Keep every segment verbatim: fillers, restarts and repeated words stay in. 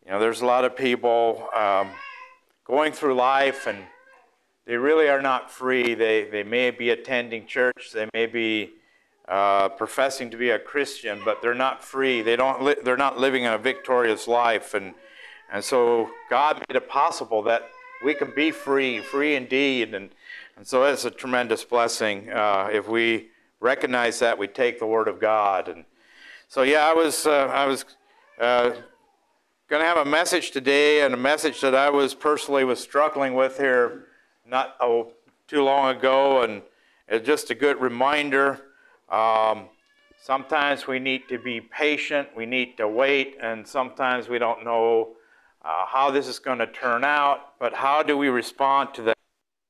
You know, there's a lot of people um, going through life, and they really are not free. They they may be attending church, they may be uh, professing to be a Christian, but they're not free. They don't. Li- they're not living a victorious life, and and so God made it possible that we can be free, free indeed, and and so it's a tremendous blessing uh, if we recognize that we take the Word of God. And so yeah, I was uh, I was. Uh, Going to have a message today, and a message that I was personally was struggling with here not oh, too long ago, and it's just a good reminder. Um, sometimes we need to be patient, we need to wait, and sometimes we don't know uh, how this is going to turn out, but how do we respond to that?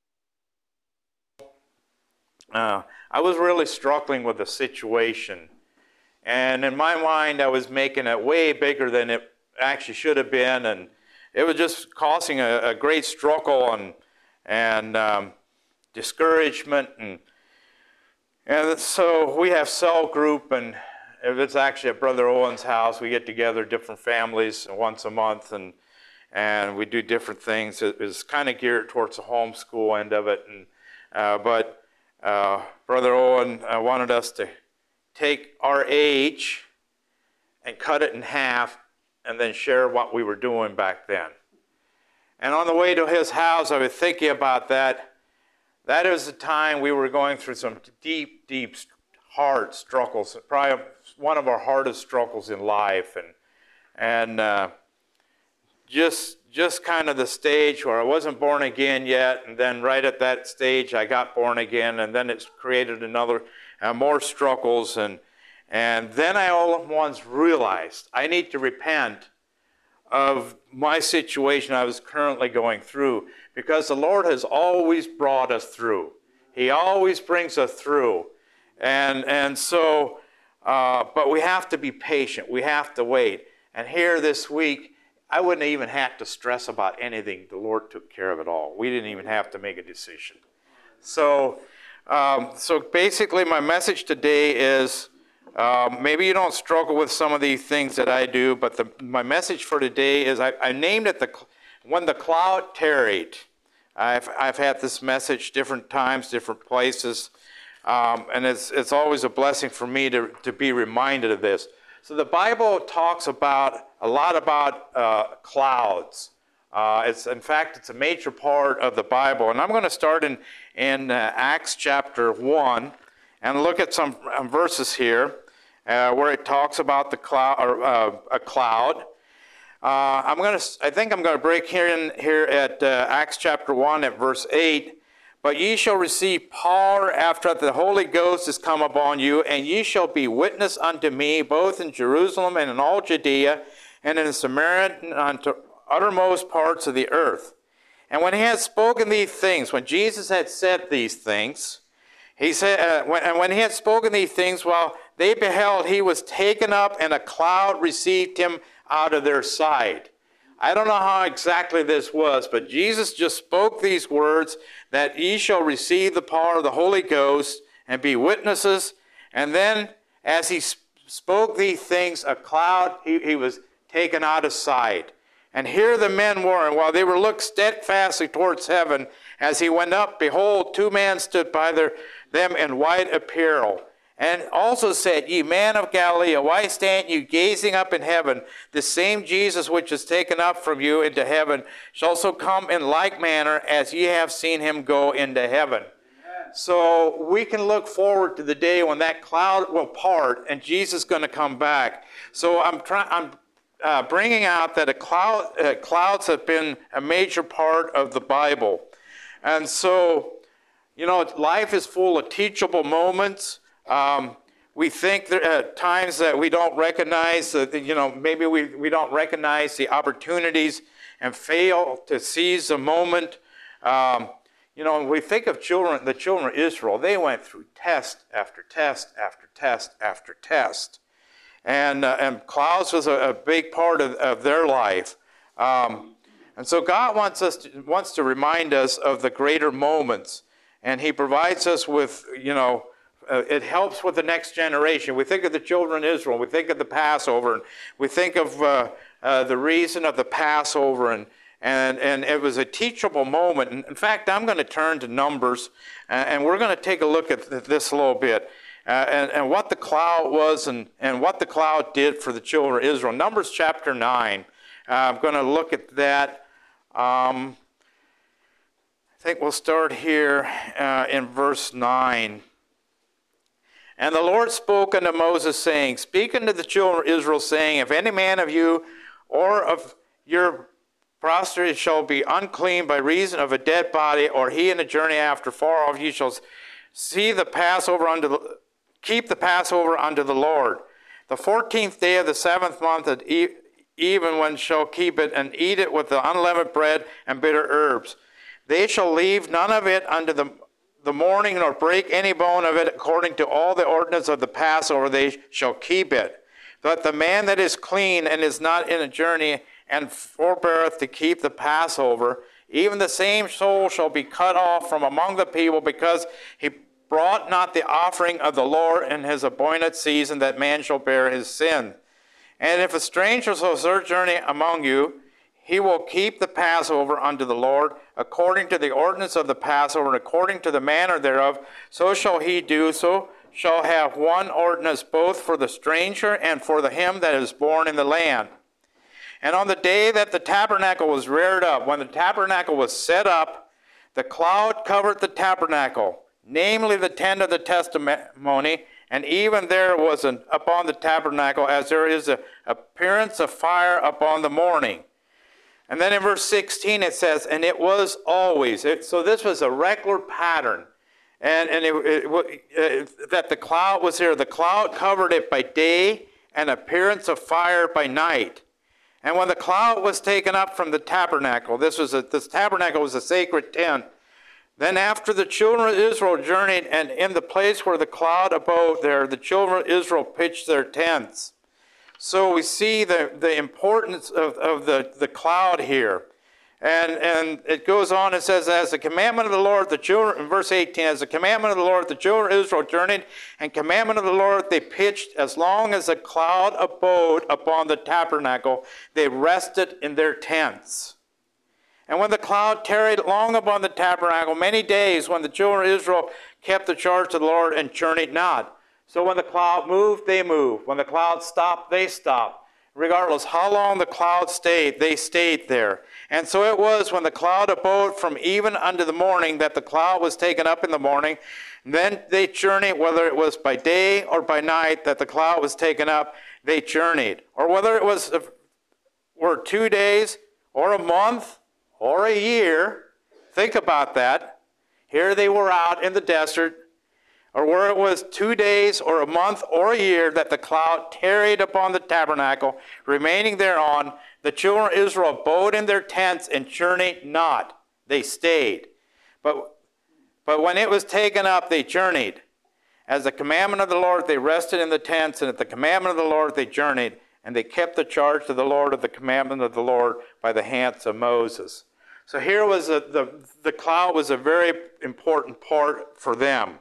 Uh, I was really struggling with the situation, and in my mind I was making it way bigger than it actually should have been, and it was just causing a, a great struggle and and um, discouragement, and and so we have cell group, and if it's actually at Brother Owen's house, we get together different families once a month, and and we do different things. It was kind of geared towards the homeschool end of it, and uh, but uh, Brother Owen uh, wanted us to take our age and cut it in half, and then share what we were doing back then. And on the way to his house, I was thinking about that. That is the time we were going through some deep, deep, hard struggles, probably one of our hardest struggles in life. And and uh, just just kind of the stage where I wasn't born again yet, and then right at that stage I got born again, and then it's created another, uh, more struggles, and And then I all at once realized I need to repent of my situation I was currently going through, because the Lord has always brought us through. He always brings us through. And and so, uh, but we have to be patient. We have to wait. And here this week, I wouldn't even have to stress about anything. The Lord took care of it all. We didn't even have to make a decision. So, um, so basically my message today is, Um, maybe you don't struggle with some of these things that I do, but the, my message for today is I, I named it the when the cloud tarried. I've I've had this message different times, different places, um, and it's it's always a blessing for me to to be reminded of this. So the Bible talks about a lot about uh, clouds. Uh, it's in fact it's a major part of the Bible, and I'm going to start in in uh, Acts chapter one and look at some um, verses here. Uh, where it talks about the cloud, or uh, a cloud. Uh, I'm gonna. I think I'm going to break here in here at uh, Acts chapter one at verse eight. But ye shall receive power after the Holy Ghost is come upon you, and ye shall be witness unto me both in Jerusalem and in all Judea, and in Samaria and unto uttermost parts of the earth. And when he had spoken these things, when Jesus had said these things, he said, uh, when, and when he had spoken these things, while they beheld, he was taken up, and a cloud received him out of their sight. I don't know how exactly this was, but Jesus just spoke these words, that ye shall receive the power of the Holy Ghost and be witnesses. And then as he sp- spoke these things, a cloud, he, he was taken out of sight. And here the men were, and while they were looked steadfastly towards heaven, as he went up, behold, two men stood by their, them in white apparel, and also said, Ye men of Galilee, why stand you gazing up in heaven? The same Jesus which is taken up from you into heaven shall also come in like manner as ye have seen him go into heaven. Amen. So we can look forward to the day when that cloud will part and Jesus is going to come back. So I'm trying. I'm uh, bringing out that a cloud, uh, clouds have been a major part of the Bible, and so you know life is full of teachable moments. Um, we think there are times that we don't recognize, that, you know, maybe we, we don't recognize the opportunities and fail to seize the moment. Um, you know, when we think of children, the children of Israel, they went through test after test after test after test. And, uh, and clouds was a, a big part of, of their life. Um, and so God wants us to, wants to remind us of the greater moments. And he provides us with, you know, Uh, it helps with the next generation. We think of the children of Israel. We think of the Passover. And we think of uh, uh, the reason of the Passover, and, and, and it was a teachable moment. And in fact, I'm going to turn to Numbers, uh, and we're going to take a look at this a little bit, uh, and, and what the cloud was and, and what the cloud did for the children of Israel. Numbers chapter nine, uh, I'm going to look at that. Um, I think we'll start here uh, in verse nine. And the Lord spoke unto Moses, saying, Speak unto the children of Israel, saying, If any man of you or of your posterity shall be unclean by reason of a dead body, or he in a journey after far off, ye shall see the Passover unto the, keep the Passover unto the Lord. The fourteenth day of the seventh month at even when shall keep it, and eat it with the unleavened bread and bitter herbs. They shall leave none of it unto the the morning, nor break any bone of it. According to all the ordinance of the Passover, they shall keep it. But the man that is clean and is not in a journey, and forbeareth to keep the Passover, even the same soul shall be cut off from among the people, because he brought not the offering of the Lord in his appointed season, that man shall bear his sin. And if a stranger shall sojourn among you, he will keep the Passover unto the Lord, according to the ordinance of the Passover, and according to the manner thereof, so shall he do. So shall have one ordinance both for the stranger and for the him that is born in the land. And on the day that the tabernacle was reared up, when the tabernacle was set up, the cloud covered the tabernacle, namely the tent of the testimony, and even there was an, upon the tabernacle, as there is an appearance of fire upon the morning. And then in verse sixteen it says, and it was always. It, so this was a regular pattern. And, and it, it, it, that the cloud was here. The cloud covered it by day, and appearance of fire by night. And when the cloud was taken up from the tabernacle, this was a, this tabernacle was a sacred tent. Then after the children of Israel journeyed, and in the place where the cloud abode there, the children of Israel pitched their tents. So we see the, the importance of, of the, the cloud here. And, and it goes on, it says, as the commandment of the Lord, the children, in verse eighteen, as the commandment of the Lord, the children of Israel journeyed, and commandment of the Lord they pitched, as long as the cloud abode upon the tabernacle, they rested in their tents. And when the cloud tarried long upon the tabernacle, many days, when the children of Israel kept the charge of the Lord and journeyed not. So when the cloud moved, they moved. When the cloud stopped, they stopped. Regardless how long the cloud stayed, they stayed there. And so it was when the cloud abode from even unto the morning, that the cloud was taken up in the morning. Then they journeyed, whether it was by day or by night that the cloud was taken up, they journeyed. Or whether it was were two days or a month or a year. Think about that. Here they were out in the desert. Or where it was two days or a month or a year that the cloud tarried upon the tabernacle, remaining thereon, the children of Israel abode in their tents and journeyed not. They stayed. But, but when it was taken up, they journeyed. As the commandment of the Lord, they rested in the tents, and at the commandment of the Lord, they journeyed, and they kept the charge to the Lord of the commandment of the Lord by the hands of Moses. So here was a, the, the cloud was a very important part for them.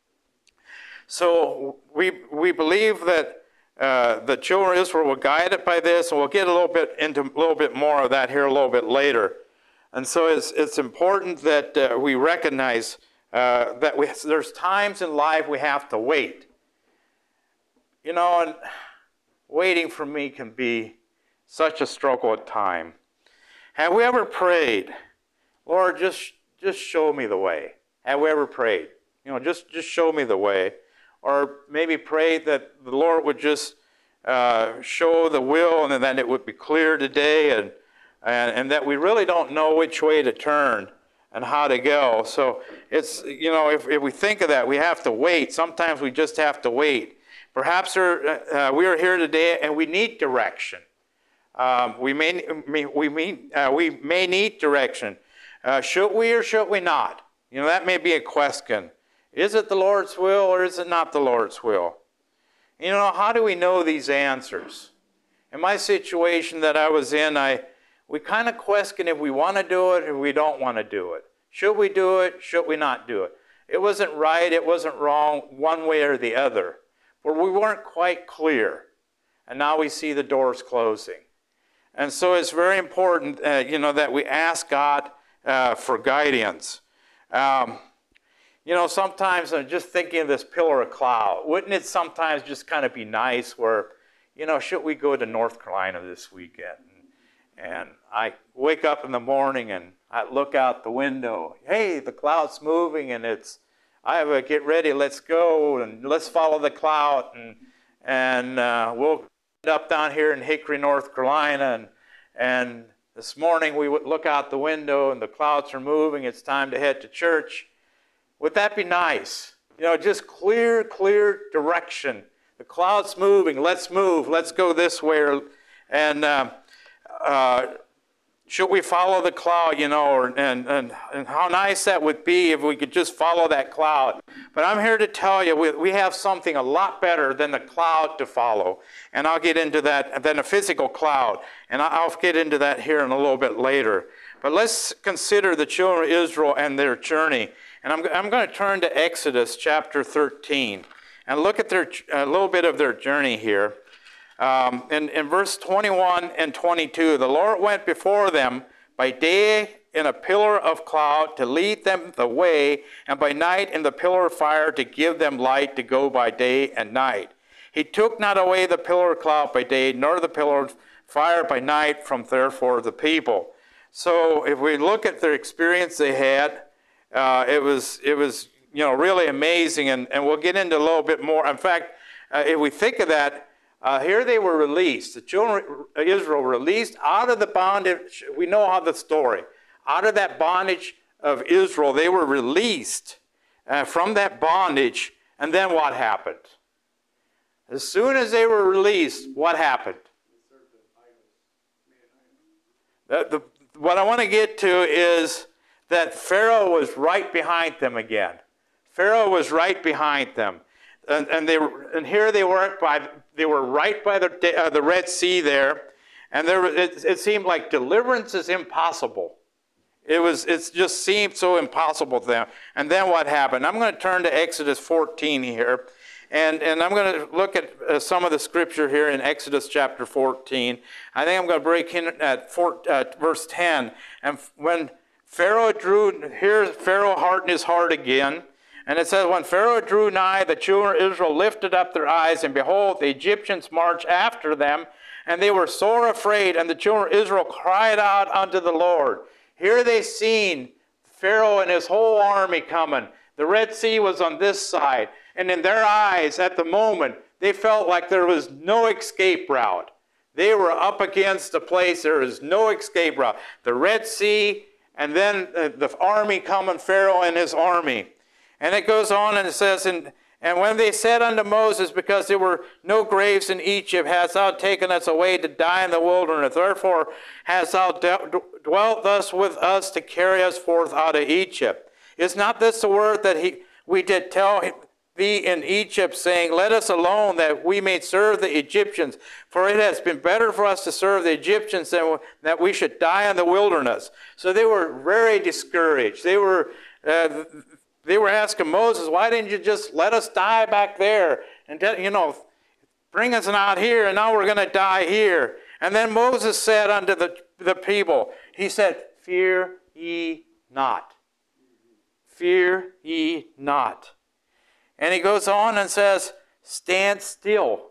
So we we believe that uh, the children of Israel were guided by this, and we'll get a little bit into a little bit more of that here a little bit later. And so it's it's important that uh, we recognize uh, that we, there's times in life we have to wait. You know, and waiting for me can be such a struggle at times. Have we ever prayed, Lord, just just show me the way? Have we ever prayed? You know, just just show me the way. Or maybe pray that the Lord would just uh, show the will, and then it would be clear today, and, and and that we really don't know which way to turn and how to go. So it's, you know, if, if we think of that, we have to wait. Sometimes we just have to wait. Perhaps uh, we are here today and we need direction. Um, we may we may uh, we may need direction. Uh, should we or should we not? You know, that may be a question. Is it the Lord's will or is it not the Lord's will? You know, how do we know these answers? In my situation that I was in, I we kind of question if we want to do it or we don't want to do it. Should we do it? Should we not do it? It wasn't right, it wasn't wrong, one way or the other. But we weren't quite clear. And now we see the doors closing. And so it's very important, uh, you know, that we ask God uh, for guidance. Um, you know, sometimes I'm just thinking of this pillar of cloud. Wouldn't it sometimes just kind of be nice where, you know, should we go to North Carolina this weekend? And, and I wake up in the morning and I look out the window. Hey, the cloud's moving, and it's, I have a get ready, let's go, and let's follow the cloud, and and uh, we'll end up down here in Hickory, North Carolina, and and this morning we would look out the window and the clouds are moving. It's time to head to church. Would that be nice? You know, just clear, clear direction. The cloud's moving. Let's move. Let's go this way. And uh, uh, should we follow the cloud, you know, or, and, and, and how nice that would be if we could just follow that cloud. But I'm here to tell you, we, we have something a lot better than the cloud to follow. And I'll get into that, than a physical cloud. And I'll get into that here in a little bit later. But let's consider the children of Israel and their journey. And I'm, I'm going to turn to Exodus chapter thirteen and look at their a little bit of their journey here. Um, in, in verse twenty-one and twenty-two, the Lord went before them by day in a pillar of cloud to lead them the way, and by night in the pillar of fire to give them light to go by day and night. He took not away the pillar of cloud by day, nor the pillar of fire by night from therefore the people. So if we look at their experience they had, uh, it was it was you know really amazing, and, and we'll get into a little bit more. In fact, uh, if we think of that, Uh, here they were released. The children of Israel released out of the bondage. We know how the story. Out of that bondage of Israel, they were released uh, from that bondage. And then what happened? As soon as they were released, what happened? The, the, what I want to get to is that Pharaoh was right behind them again. Pharaoh was right behind them. And, and they were, and here they were by they were right by the uh, the Red Sea there, and there it, it seemed like deliverance is impossible. It was it just seemed so impossible to them. And then what happened? I'm going to turn to Exodus fourteen here, and and I'm going to look at uh, some of the scripture here in Exodus chapter fourteen. I think I'm going to break in at four, uh, verse ten. And when Pharaoh drew, here Pharaoh hardened his heart again. And it says, when Pharaoh drew nigh, the children of Israel lifted up their eyes, and behold, the Egyptians marched after them, and they were sore afraid, and the children of Israel cried out unto the Lord. Here they seen Pharaoh and his whole army coming. The Red Sea was on this side, and in their eyes at the moment, they felt like there was no escape route. They were up against a place, there was no escape route. The Red Sea, and then the army coming, Pharaoh and his army. And it goes on and it says, and, and when they said unto Moses, because there were no graves in Egypt, hast thou taken us away to die in the wilderness? Therefore hast thou de- dwelt thus with us to carry us forth out of Egypt. Is not this the word that he, we did tell thee in Egypt, saying, let us alone that we may serve the Egyptians? For it has been better for us to serve the Egyptians than that we should die in the wilderness. So they were very discouraged. They were... Uh, They were asking Moses, why didn't you just let us die back there? And, you know, bring us out here, and now we're going to die here. And then Moses said unto the, the people, he said, fear ye not. Fear ye not. And he goes on and says, stand still.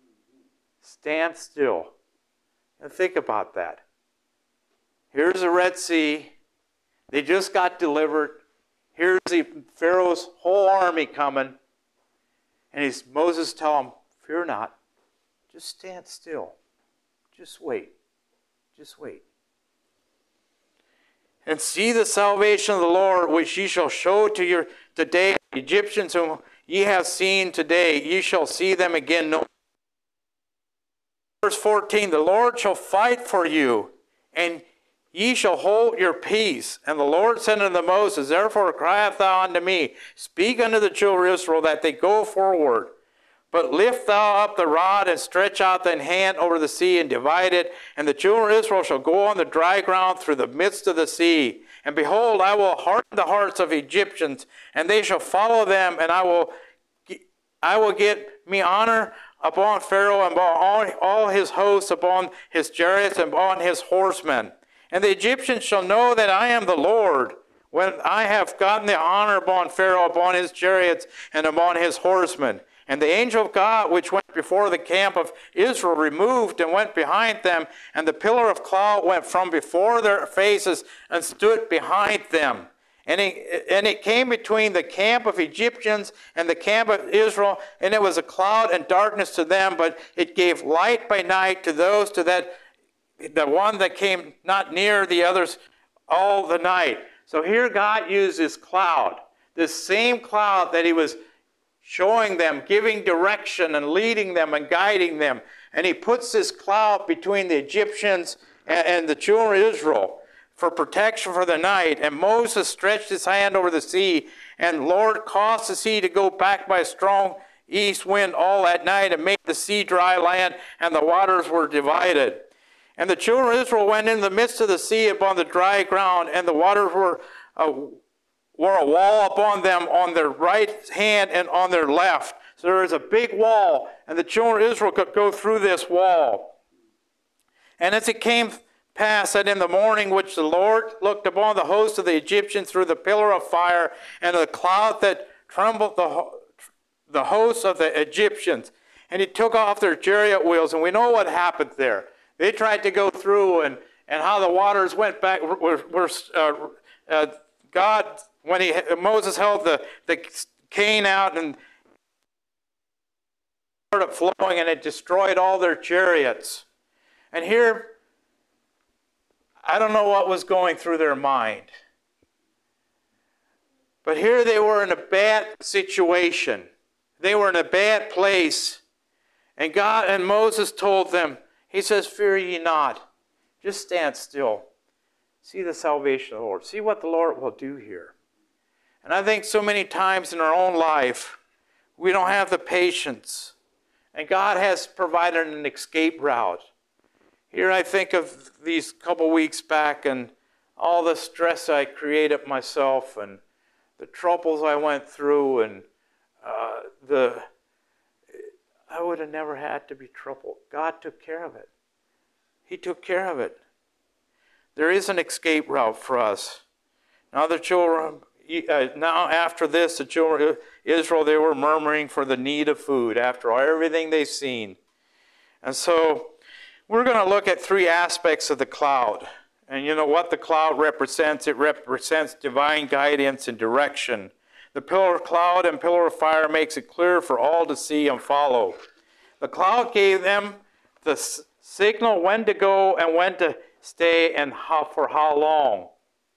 Stand still. And think about that. Here's the Red Sea. They just got delivered. Here's the Pharaoh's whole army coming. And he's, Moses tell him, fear not. Just stand still. Just wait. Just wait. And see the salvation of the Lord, which ye shall show to your today. The Egyptians whom ye have seen today, ye shall see them again no more. Verse fourteen, the Lord shall fight for you, and ye shall hold your peace. And the Lord said unto Moses, therefore criest thou unto me, speak unto the children of Israel that they go forward. But lift thou up the rod and stretch out thine hand over the sea and divide it. And the children of Israel shall go on the dry ground through the midst of the sea. And behold, I will harden the hearts of Egyptians, and they shall follow them, and I will, I will get me honor upon Pharaoh and upon all, all his hosts, upon his chariots and upon his horsemen. And the Egyptians shall know that I am the Lord, when I have gotten the honor upon Pharaoh, upon his chariots, and upon his horsemen. And the angel of God, which went before the camp of Israel, removed and went behind them, and the pillar of cloud went from before their faces and stood behind them. And it, and it came between the camp of Egyptians and the camp of Israel, and it was a cloud and darkness to them, but it gave light by night to those to that the one that came not near the others all the night. So here God used this cloud, this same cloud that he was showing them, giving direction and leading them and guiding them. And he puts this cloud between the Egyptians and, and the children of Israel for protection for the night. And Moses stretched his hand over the sea, and the Lord caused the sea to go back by a strong east wind all that night and made the sea dry land, and the waters were divided. And the children of Israel went in the midst of the sea upon the dry ground, and the waters were, uh, were a wall upon them on their right hand and on their left. So there was a big wall, and the children of Israel could go through this wall. And as it came pass that in the morning which the Lord looked upon the host of the Egyptians through the pillar of fire and the cloud that trembled the, the hosts of the Egyptians, and he took off their chariot wheels. And we know what happened there. They tried to go through, and, and how the waters went back. Were, were, uh, uh, God, when he Moses held the, the cane out and started flowing, and it destroyed all their chariots. And here, I don't know what was going through their mind. But here they were in a bad situation. They were in a bad place. And God and Moses told them, he says, fear ye not. Just stand still. See the salvation of the Lord. See what the Lord will do here. And I think so many times in our own life, we don't have the patience. And God has provided an escape route. Here I think of these couple weeks back and all the stress I created myself and the troubles I went through, and uh, the I would have never had to be troubled. God took care of it. He took care of it. There is an escape route for us. Now the children, uh, now after this, the children of Israel, they were murmuring for the need of food after everything they've seen. And so we're going to look at three aspects of the cloud. And you know what the cloud represents? It represents divine guidance and direction. The pillar of cloud and pillar of fire makes it clear for all to see and follow. The cloud gave them the s- signal when to go and when to stay and how, for how long.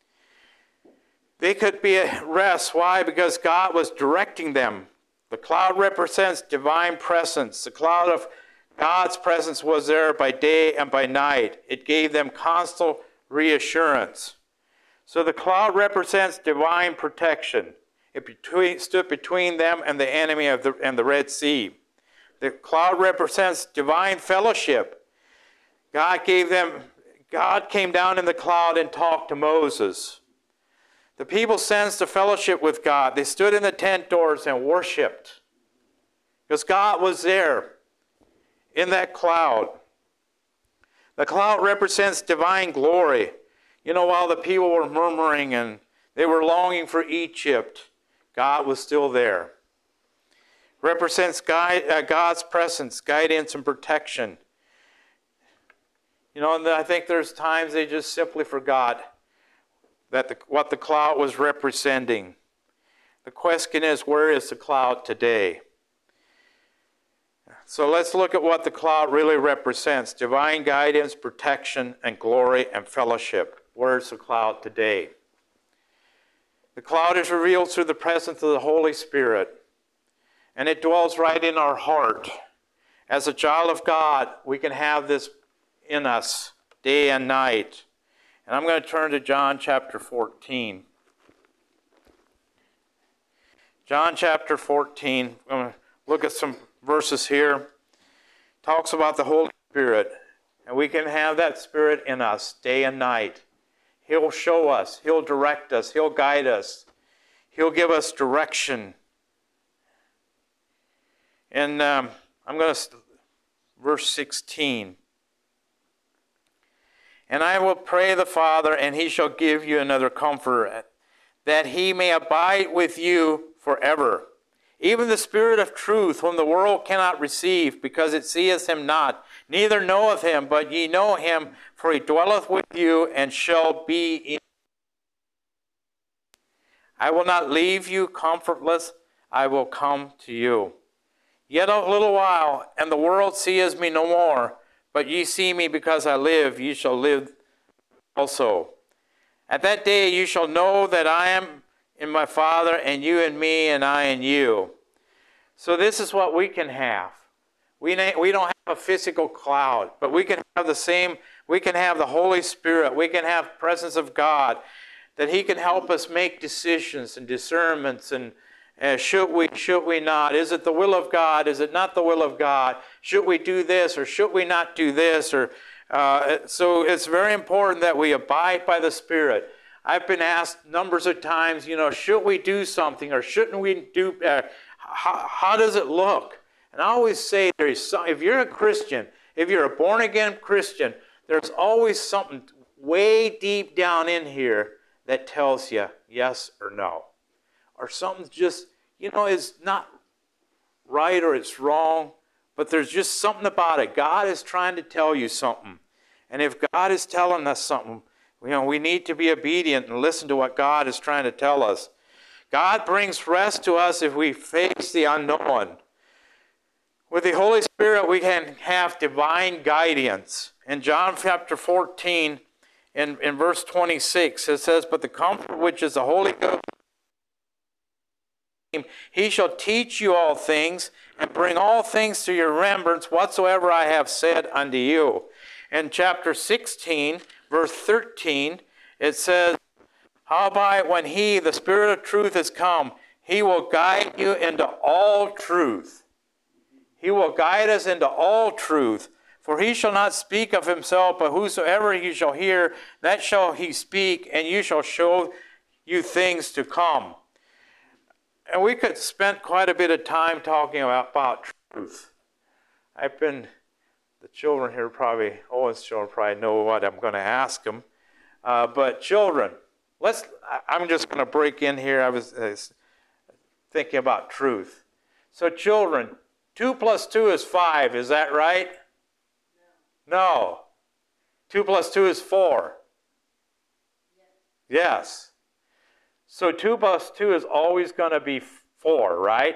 They could be at rest. Why? Because God was directing them. The cloud represents divine presence. The cloud of God's presence was there by day and by night. It gave them constant reassurance. So the cloud represents divine protection. It between, stood between them and the enemy of the, and the Red Sea. The cloud represents divine fellowship. God gave them, God came down in the cloud and talked to Moses. The people sensed a fellowship with God. They stood in the tent doors and worshiped because God was there in that cloud. The cloud represents divine glory. You know, while the people were murmuring and they were longing for Egypt, God was still there. Represents God, uh, God's presence, guidance, and protection. You know, and I think there's times they just simply forgot that the, what the cloud was representing. The question is, where is the cloud today? So let's look at what the cloud really represents. Divine guidance, protection, and glory and fellowship. Where is the cloud today? The cloud is revealed through the presence of the Holy Spirit. And it dwells right in our heart. As a child of God, we can have this in us day and night. And I'm going to turn to John chapter fourteen. John chapter fourteen. I'm going to look at some verses here. Talks about the Holy Spirit. And we can have that Spirit in us day and night. He'll show us. He'll direct us. He'll guide us. He'll give us direction. And um, I'm going to, verse sixteen. And I will pray the Father, and he shall give you another comforter, that he may abide with you forever. Even the Spirit of truth, whom the world cannot receive, because it seeth him not, neither knoweth him, but ye know him, for he dwelleth with you, and shall be in you. I will not leave you comfortless, I will come to you. Yet a little while, and the world seeth me no more, but ye see me because I live, ye shall live also. At that day you shall know that I am in my Father, and you in me, and I in you. So this is what we can have. We, we don't have a physical cloud, but we can have the same, we can have the Holy Spirit, we can have the presence of God, that he can help us make decisions and discernments, and uh, should we, should we not? Is it the will of God? Is it not the will of God? Should we do this, or should we not do this? Or uh, so it's very important that we abide by the Spirit. I've been asked numbers of times, you know, should we do something, or shouldn't we do, uh, how, how does it look? And I always say, there is some, if you're a Christian, if you're a born-again Christian, there's always something way deep down in here that tells you yes or no. Or something just, you know, is not right or it's wrong, but there's just something about it. God is trying to tell you something. And if God is telling us something, you know, we need to be obedient and listen to what God is trying to tell us. God brings rest to us if we face the unknown. With the Holy Spirit, we can have divine guidance. In John chapter fourteen, in, in verse twenty-six, it says, but the Comforter, which is the Holy Ghost, he shall teach you all things, and bring all things to your remembrance, whatsoever I have said unto you. In chapter sixteen, verse thirteen, it says, howbeit when he, the Spirit of truth, is come, he will guide you into all truth. He will guide us into all truth. For he shall not speak of himself, but whosoever he shall hear, that shall he speak, and you shall show you things to come. And we could spend quite a bit of time talking about, about truth. I've been, the children here probably, Owen's children probably know what I'm going to ask them. Uh, but children, let's, I'm just going to break in here. I was uh, thinking about truth. So children, two plus two is five, is that right? No. No. Two plus two is four. Yes. Yes. So two plus two is always going to be four, right?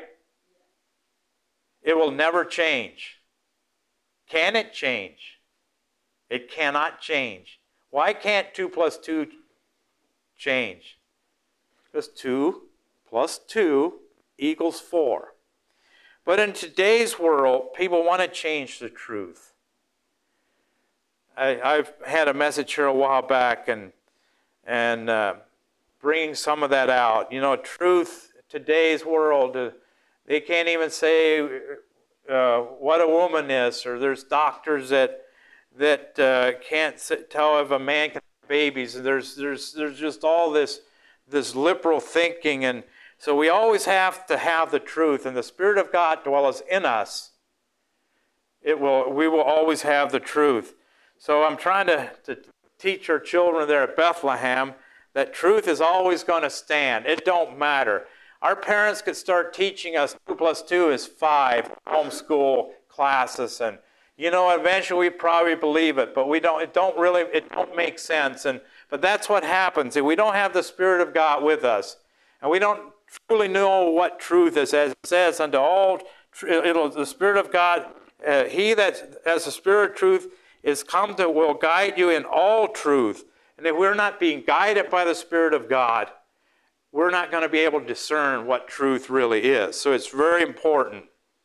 It will never change. Can it change? It cannot change. Why can't two plus two change? Because two plus two equals four. But in today's world, people want to change the truth. I, I've had a message here a while back, and and uh, bringing some of that out. You know, truth, today's world, uh, they can't even say uh, what a woman is, or there's doctors that that uh, can't tell if a man can have babies. There's there's there's just all this this liberal thinking, and so we always have to have the truth, and the Spirit of God dwells in us. It will we will always have the truth. So I'm trying to, to teach our children there at Bethlehem that truth is always going to stand. It don't matter. Our parents could start teaching us two plus two is five, homeschool classes, and you know, eventually we probably believe it, but we don't. It don't really. It don't make sense. And but that's what happens if we don't have the Spirit of God with us, and we don't truly know what truth is. As it says, unto all, it'll the Spirit of God. Uh, he that has the Spirit of truth is come to will guide you in all truth. And if we're not being guided by the Spirit of God, we're not going to be able to discern what truth really is. So it's very important.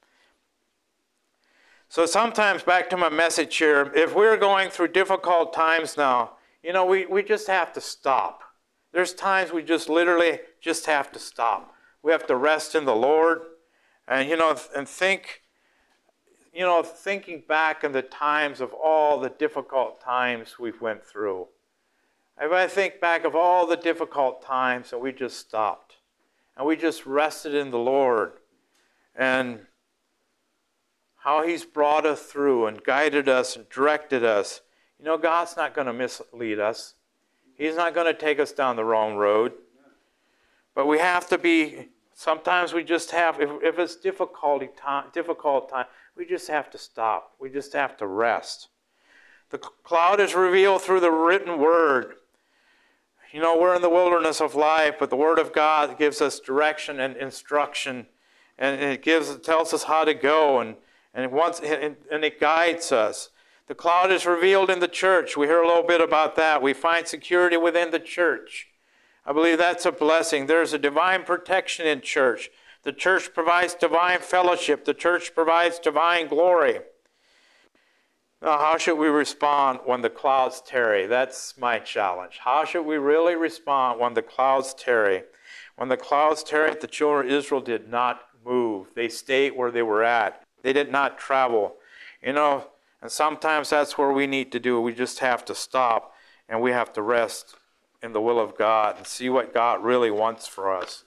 So sometimes, back to my message here, if we're going through difficult times now, you know, we, we just have to stop. There's times we just literally just have to stop. We have to rest in the Lord and, you know, and think, you know, thinking back in the times of all the difficult times we've went through. If I think back of all the difficult times and we just stopped and we just rested in the Lord, and how He's brought us through and guided us and directed us. You know, God's not going to mislead us. He's not going to take us down the wrong road. But we have to be, sometimes we just have, if, if it's difficulty time, difficult time, we just have to stop. We just have to rest. The cloud is revealed through the written word. You know, we're in the wilderness of life, but the Word of God gives us direction and instruction, and it gives, it tells us how to go, and and it wants, and, and it guides us. The cloud is revealed in the church. We hear a little bit about that. We find security within the church. I believe that's a blessing. There's a divine protection in church. The church provides divine fellowship. The church provides divine glory. Now, how should we respond when the clouds tarry? That's my challenge. How should we really respond when the clouds tarry? When the clouds tarry, the children of Israel did not move. They stayed where they were at. They did not travel. You know, and sometimes that's where we need to do. We just have to stop, and we have to rest in the will of God and see what God really wants for us.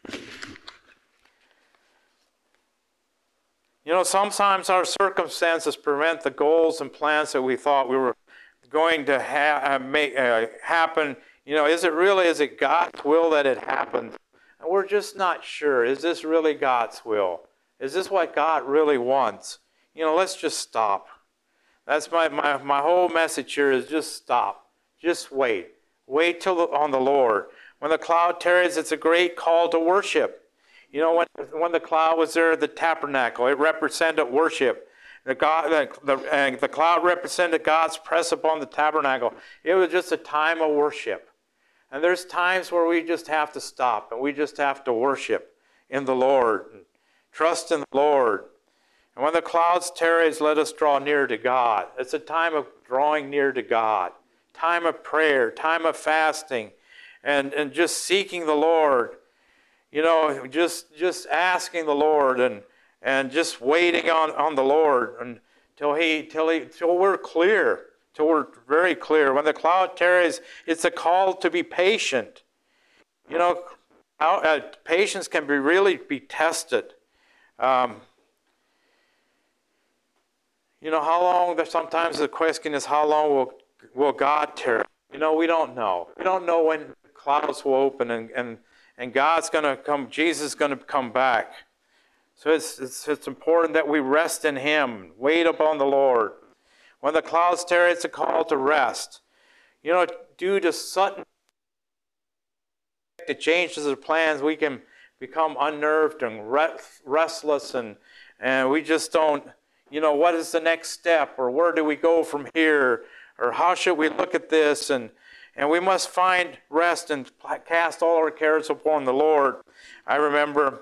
You know, sometimes our circumstances prevent the goals and plans that we thought we were going to ha- make uh, happen. You know, is it really, is it God's will that it happens? And we're just not sure. Is this really God's will? Is this what God really wants? You know, let's just stop. That's my, my, my whole message here is just stop. Just wait. Wait till the, on the Lord. When the cloud tarries, it's a great call to worship. You know, when, when the cloud was there, the tabernacle, it represented worship. The, God, the, the, and the cloud represented God's presence upon the tabernacle. It was just a time of worship. And there's times where we just have to stop and we just have to worship in the Lord and trust in the Lord. And when the clouds tarries, let us draw near to God. It's a time of drawing near to God, time of prayer, time of fasting, and, and just seeking the Lord. You know, just just asking the Lord and and just waiting on, on the Lord until he till he till we're clear, till we're very clear. When the cloud tarries, it's a call to be patient. You know, how, uh, patience can be really be tested. Um, you know, how long? Sometimes the question is, how long will will God tarry? You know, we don't know. We don't know when clouds will open and and. And God's going to come, Jesus is going to come back. So it's, it's it's important that we rest in Him, wait upon the Lord. When the clouds tarry, it's a call to rest. You know, due to sudden the changes of plans, we can become unnerved and restless, and, and we just don't, you know, what is the next step, or where do we go from here, or how should we look at this, and And we must find rest and cast all our cares upon the Lord. I remember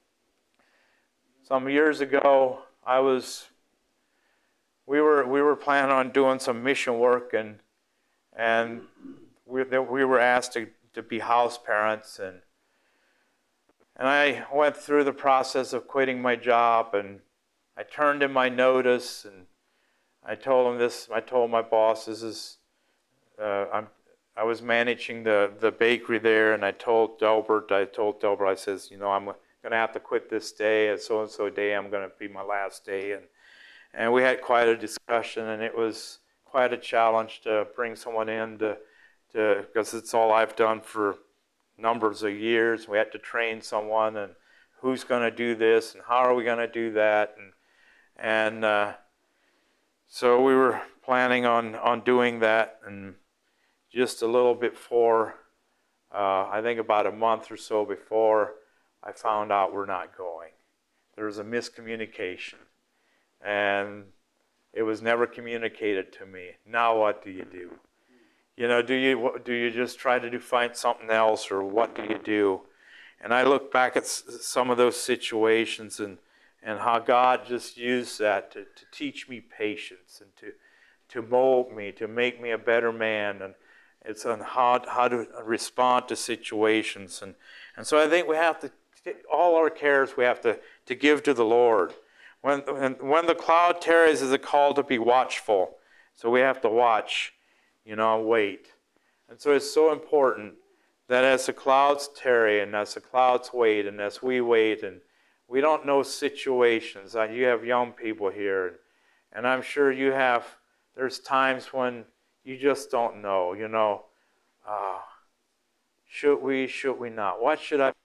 some years ago, I was, we were we were planning on doing some mission work, and and we we were asked to, to be house parents, and and I went through the process of quitting my job, and I turned in my notice, and I told him this. I told my boss, "This is uh, I'm." I was managing the, the bakery there, and I told Delbert, I told Delbert, I says, you know, I'm going to have to quit this day, and so-and-so day, I'm going to be my last day. And and we had quite a discussion, and it was quite a challenge to bring someone in to, to because it's all I've done for numbers of years. We had to train someone, and who's going to do this, and how are we going to do that? And and uh, so we were planning on, on doing that, and just a little bit before, uh, I think about a month or so before, I found out we're not going. There was a miscommunication, and it was never communicated to me. Now what do you do? You know, do you do you just try to do find something else, or what do you do? And I look back at some of those situations and and how God just used that to, to teach me patience and to to mold me, to make me a better man. And it's on how, how to respond to situations. And, and so I think we have to, all our cares we have to, to give to the Lord. When, when, when the cloud tarries, is a call to be watchful. So we have to watch, you know, wait. And so it's so important that as the clouds tarry and as the clouds wait and as we wait, and We don't know situations. Uh, you have young people here, and, and I'm sure you have, there's times when you just don't know, you know, uh, should we, should we not? What should I,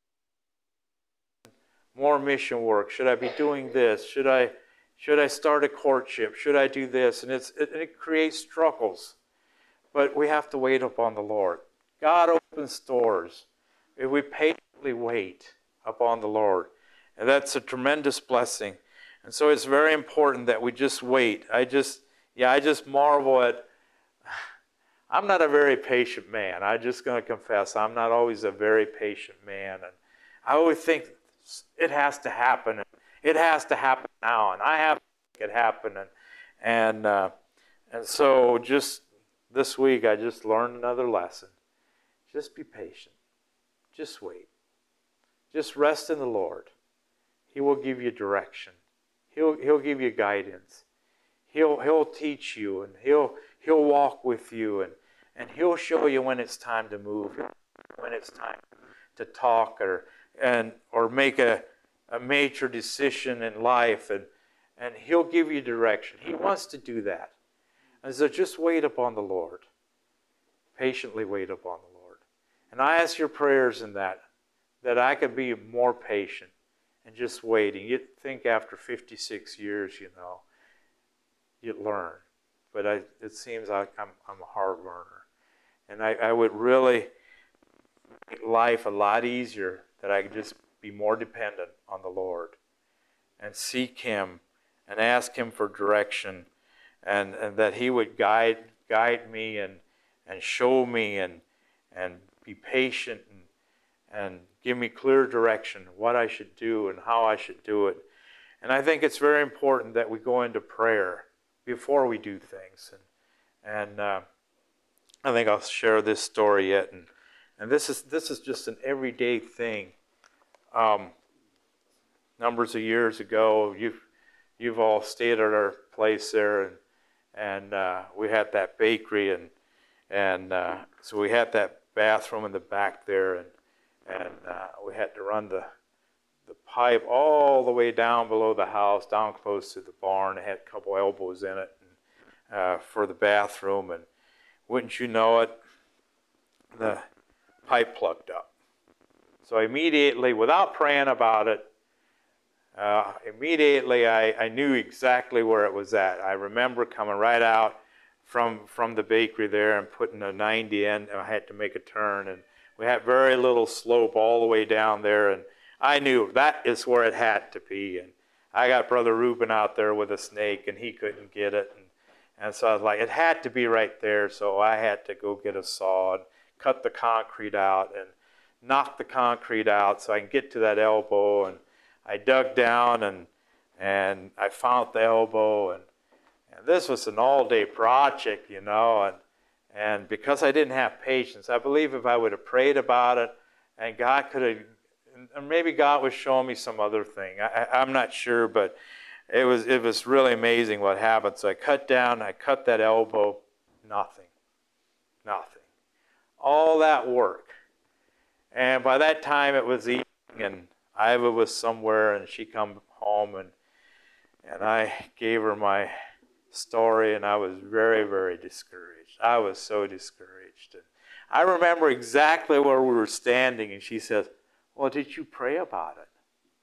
more mission work? Should I be doing this? Should I, should I start a courtship? Should I do this? And it's, it, it creates struggles. But we have to wait upon the Lord. God opens doors if we patiently wait upon the Lord. And that's a tremendous blessing. And so it's very important that we just wait. I just, yeah, I just marvel at, I'm not a very patient man. I'm just going to confess, I'm not always a very patient man. And I always think it has to happen. And it has to happen now. And I have to make it happen. And, and, uh, and so just this week, I just learned another lesson. Just be patient. Just wait. Just rest in the Lord. He will give you direction. He'll, he'll give you guidance. He'll, he'll teach you, and he'll, he'll walk with you, and, and he'll show you when it's time to move, when it's time to talk or, and, or make a, a major decision in life, and, and he'll give you direction. He wants to do that. And so just wait upon the Lord. Patiently wait upon the Lord. And I ask your prayers in that, that I could be more patient and just waiting. You'd think after fifty-six years, you know, you'd learn. But I, it seems like I'm, I'm a hard learner. And I, I would really make life a lot easier that I could just be more dependent on the Lord and seek Him and ask Him for direction. And, and that He would guide guide me and and show me and and be patient and and give me clear direction what I should do and how I should do it. And I think it's very important that we go into prayer before we do things. And and uh, I think I'll share this story yet. And and this is this is just an everyday thing. Um, numbers of years ago, you've you've all stayed at our place there, and. And uh, we had that bakery, and and uh, so we had that bathroom in the back there, and and uh, we had to run the the pipe all the way down below the house, down close to the barn. It had a couple elbows in it and, uh, for the bathroom, and wouldn't you know it, the pipe plugged up. So immediately, without praying about it, Uh, immediately I, I knew exactly where it was at. I remember coming right out from from the bakery there and putting a ninety in. I had to make a turn, and we had very little slope all the way down there, and I knew that is where it had to be. And I got Brother Reuben out there with a snake, and he couldn't get it, and, and so I was like, it had to be right there. So I had to go get a saw and cut the concrete out and knock the concrete out so I can get to that elbow. And I dug down and and I found the elbow, and, and this was an all-day project, you know, and and because I didn't have patience, I believe if I would have prayed about it, and God could have, and maybe God was showing me some other thing. I, I'm not sure, but it was it was really amazing what happened. So I cut down, I cut that elbow, nothing, nothing, all that work, and by that time it was evening, and Iva was somewhere, and she come home, and and I gave her my story, and I was very, very discouraged. I was so discouraged. And I remember exactly where we were standing, and she says, "Well, did you pray about it?"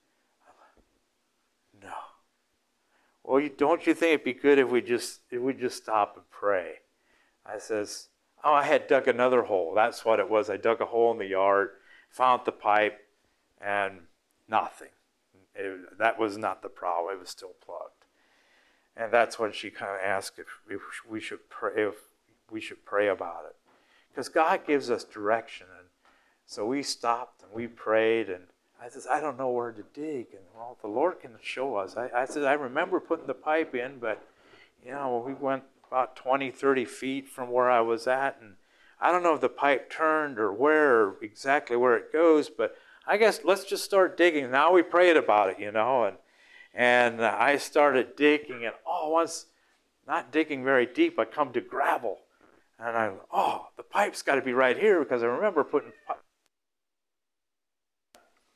No. Well, you, don't you think it'd be good if we just if we just stop and pray? I says, "Oh, I had dug another hole. That's what it was. I dug a hole in the yard, found the pipe, and nothing. It, that was not the problem. It was still plugged." And that's when she kind of asked if we should pray, if we should pray about it, because God gives us direction. And so we stopped and we prayed. And I said, "I don't know where to dig." And well, the Lord can show us. I, I said, "I remember putting the pipe in, but you know, we went about twenty, thirty feet from where I was at, and I don't know if the pipe turned or where or exactly where it goes, but I guess let's just start digging." Now we prayed about it, you know, and and I started digging, and oh, once not digging very deep, I come to gravel, and I oh, the pipe's got to be right here because I remember putting pipe.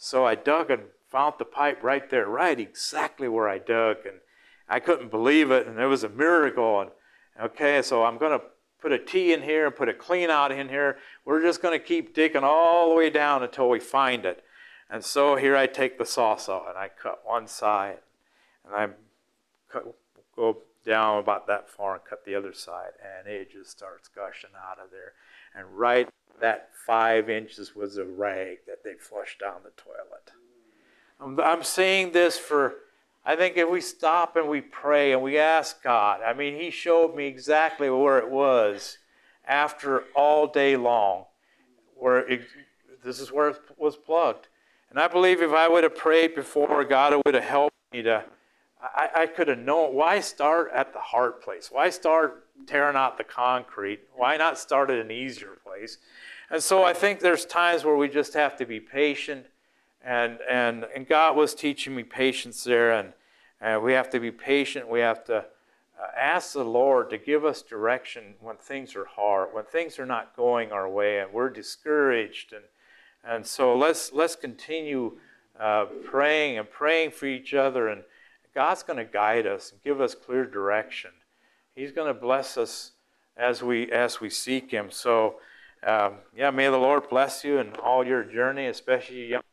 So I dug and found the pipe right there, right exactly where I dug. And I couldn't believe it, and it was a miracle. And okay, so I'm going to put a T in here and put a clean out in here. We're just going to keep digging all the way down until we find it. And so here I take the saw saw and I cut one side, and I cut, go down about that far and cut the other side, and it just starts gushing out of there. And right that five inches was a rag that they flushed down the toilet. I'm, I'm saying this for, I think if we stop and we pray and we ask God, I mean, He showed me exactly where it was after all day long, where it, this is where it was plugged. And I believe if I would have prayed before, God would have helped me to, I, I could have known, why start at the hard place? Why start tearing out the concrete? Why not start at an easier place? And so I think there's times where we just have to be patient, and and, and God was teaching me patience there, and, and we have to be patient. We have to uh, ask the Lord to give us direction when things are hard, when things are not going our way, and we're discouraged. And and so let's let's continue uh, praying and praying for each other, and God's going to guide us and give us clear direction. He's going to bless us as we as we seek Him. So, um, yeah, may the Lord bless you in all your journey, especially young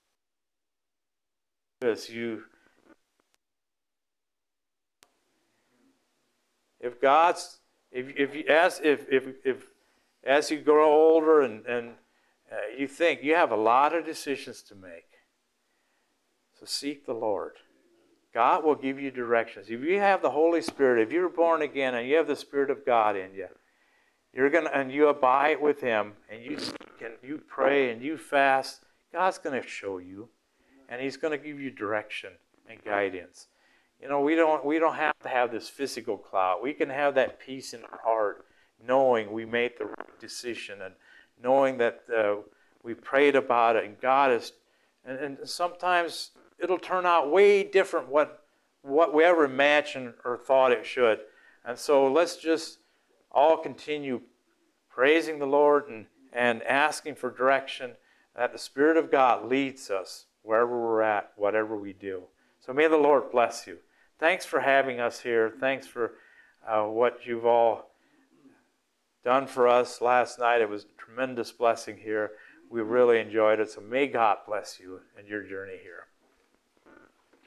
as you. If God's, if if you as if if if as you grow older and and uh, you think you have a lot of decisions to make, so seek the Lord. God will give you directions. If you have the Holy Spirit, if you're born again and you have the Spirit of God in you, you're gonna and you abide with Him and you and you pray and you fast, God's gonna show you, and He's gonna give you direction and guidance. You know, we don't we don't have to have this physical cloud. We can have that peace in our heart, knowing we made the right decision and knowing that uh, we prayed about it and God is, and, and sometimes it'll turn out way different what what we ever imagined or thought it should. And so let's just all continue praising the Lord and, and asking for direction, that the Spirit of God leads us wherever we're at, whatever we do. So may the Lord bless you. Thanks for having us here. Thanks for uh, what you've all done for us last night. It was a tremendous blessing here. We really enjoyed it. So may God bless you in your journey here.